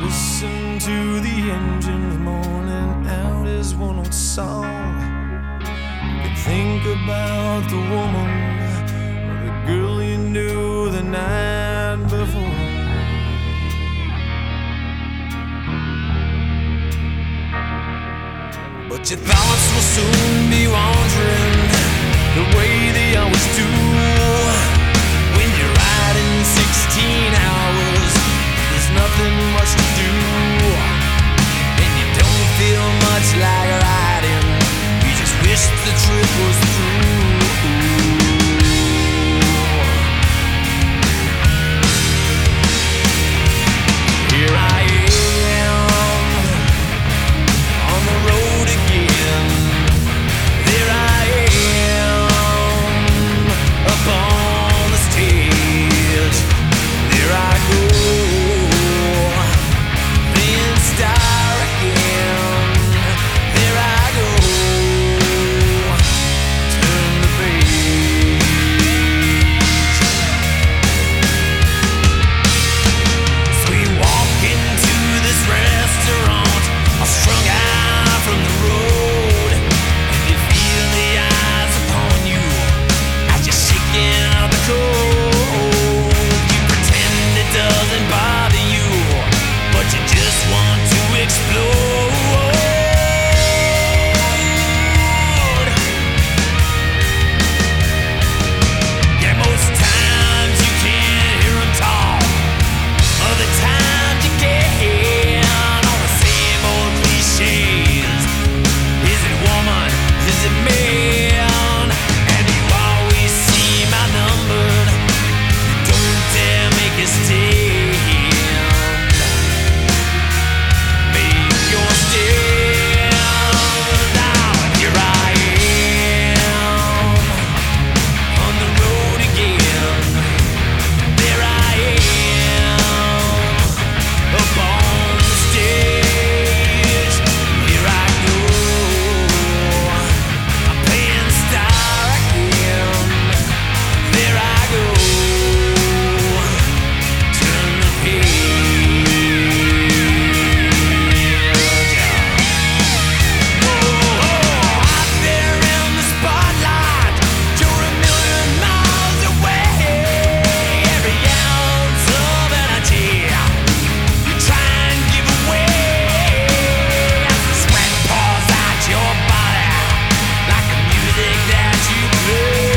Listen to the engines moaning out his one old song. You think about the woman or the girl you knew the night before. But your thoughts will soon be wandering the way they always do. When you're riding 16 hours, there's nothing much to do, and you don't feel much like riding. You just wish the trip was through. Here I am on the road again. There I am up on the stage. There I go, being star again. There I go, turn the page. So you walk into this restaurant, all strung out from the road, and you feel the eyes upon you as you're shaking out the cold. You pretend it doesn't bother you, but you just want to explode. Yeah, most times you can't hear 'em talk. Other times you can, all the same old cliches. Is it woman? Is it man? And you always seem outnumbered. You don't dare make a stand. Make your stand. Now here I am on the road again. There I am up on the stage. Here I go, I'm playing star again. There I go, turn the page. Out there in the spotlight, you're a million miles away. Every ounce of energy you try and give away, as the sweat pours out your body like the music that you play.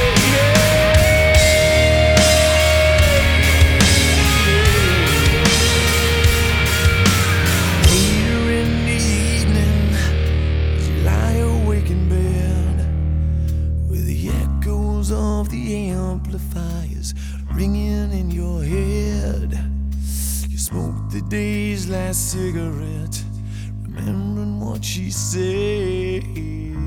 Later in the evening, as you lie awake in bed, with the echoes of the amplifiers ringing in your head, you smoke the day's last cigarette, remembering what she said.